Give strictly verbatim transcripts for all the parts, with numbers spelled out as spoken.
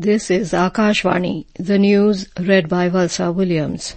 This is Akashvani, the news read by Valsa Williams.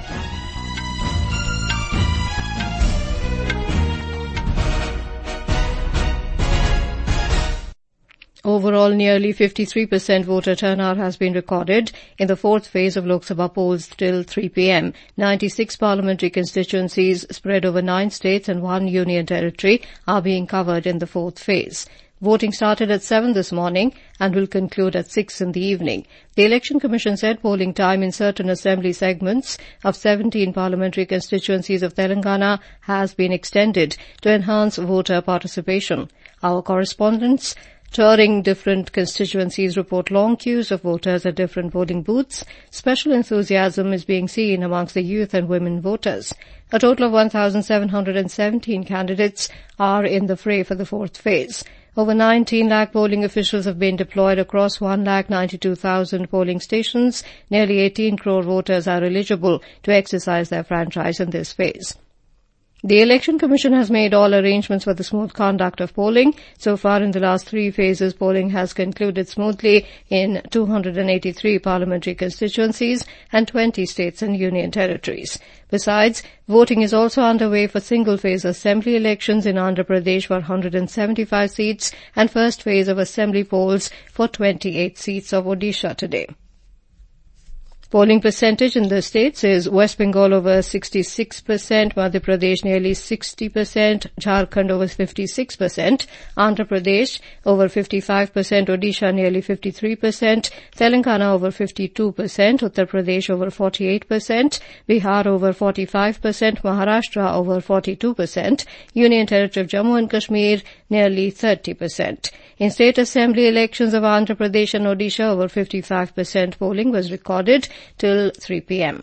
Overall, nearly fifty-three percent voter turnout has been recorded in the fourth phase of Lok Sabha polls till three p.m. ninety-six parliamentary constituencies spread over nine states and one union territory are being covered in the fourth phase. Voting started at seven this morning and will conclude at six in the evening. The Election Commission said polling time in certain assembly segments of seventeen parliamentary constituencies of Telangana has been extended to enhance voter participation. Our correspondents touring different constituencies report long queues of voters at different voting booths. Special enthusiasm is being seen amongst the youth and women voters. A total of one thousand seven hundred seventeen candidates are in the fray for the fourth phase. Over nineteen lakh polling officials have been deployed across one lakh ninety-two thousand polling stations. Nearly eighteen crore voters are eligible to exercise their franchise in this phase. The Election Commission has made all arrangements for the smooth conduct of polling. So far in the last three phases, polling has concluded smoothly in two hundred eighty-three parliamentary constituencies and twenty states and union territories. Besides, voting is also underway for single-phase assembly elections in Andhra Pradesh for one hundred seventy-five seats and first phase of assembly polls for twenty-eight seats of Odisha today. Polling percentage in the states is West Bengal over sixty-six percent, Madhya Pradesh nearly sixty percent, Jharkhand over fifty-six percent, Andhra Pradesh over fifty-five percent, Odisha nearly fifty-three percent, Telangana over fifty-two percent, Uttar Pradesh over forty-eight percent, Bihar over forty-five percent, Maharashtra over forty-two percent, Union Territory of Jammu and Kashmir nearly thirty percent. In state assembly elections of Andhra Pradesh and Odisha, over fifty-five percent polling was recorded till three p.m.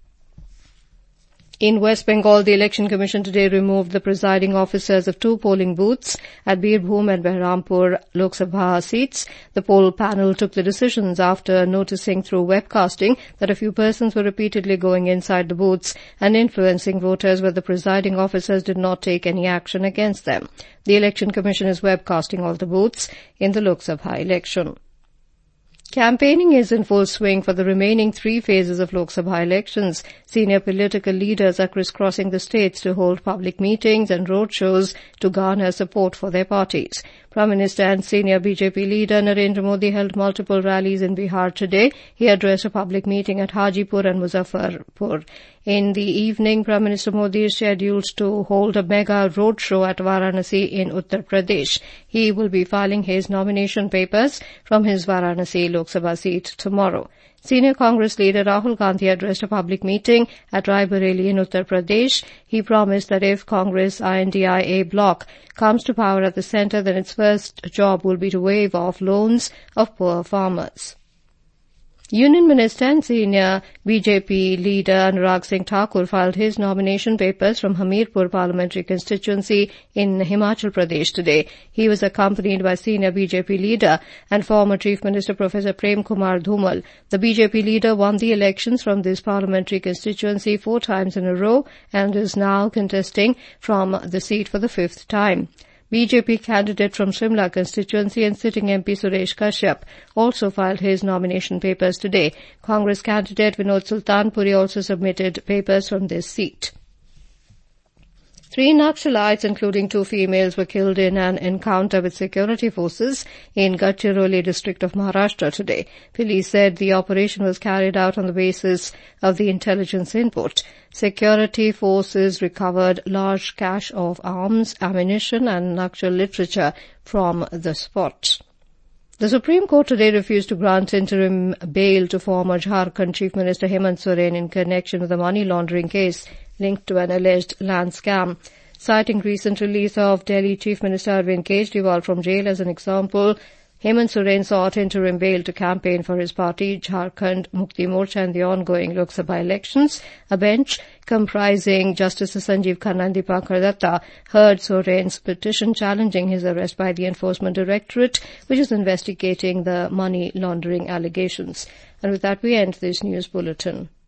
In West Bengal, the Election Commission today removed the presiding officers of two polling booths at Birbhum and Behrampur Lok Sabha seats. The poll panel took the decisions after noticing through webcasting that a few persons were repeatedly going inside the booths and influencing voters, but the presiding officers did not take any action against them. The Election Commission is webcasting all the booths in the Lok Sabha election. Campaigning is in full swing for the remaining three phases of Lok Sabha elections. Senior political leaders are crisscrossing the states to hold public meetings and roadshows to garner support for their parties. Prime Minister and senior B J P leader Narendra Modi held multiple rallies in Bihar today. He addressed a public meeting at Hajipur and Muzaffarpur. In the evening, Prime Minister Modi is scheduled to hold a mega roadshow at Varanasi in Uttar Pradesh. He will be filing his nomination papers from his Varanasi Lok Sabha seat tomorrow. Senior Congress leader Rahul Gandhi addressed a public meeting at Raebareli in Uttar Pradesh. He promised that if Congress I N D I A bloc comes to power at the centre, then its first job will be to waive off loans of poor farmers. Union Minister and senior B J P leader Anurag Singh Thakur filed his nomination papers from Hamirpur parliamentary constituency in Himachal Pradesh today. He was accompanied by senior B J P leader and former Chief Minister Professor Prem Kumar Dhumal. The B J P leader won the elections from this parliamentary constituency four times in a row and is now contesting from the seat for the fifth time. B J P candidate from Shimla constituency and sitting M P Suresh Kashyap also filed his nomination papers today. Congress candidate Vinod Sultanpuri also submitted papers from this seat. Three Naxalites, including two females, were killed in an encounter with security forces in Gadchiroli district of Maharashtra today. Police said the operation was carried out on the basis of the intelligence input. Security forces recovered large cache of arms, ammunition and Naxal literature from the spot. The Supreme Court today refused to grant interim bail to former Jharkhand Chief Minister Hemant Soren in connection with a money laundering case linked to an alleged land scam. Citing recent release of Delhi Chief Minister Arvind Kejriwal from jail as an example, Hemant Soren sought interim bail to campaign for his party, Jharkhand Mukti Morcha, in the ongoing Lok Sabha elections. A bench comprising Justices Sanjeev Khanna and Deepankar Datta heard Soren's petition challenging his arrest by the Enforcement Directorate, which is investigating the money laundering allegations. And with that, we end this news bulletin.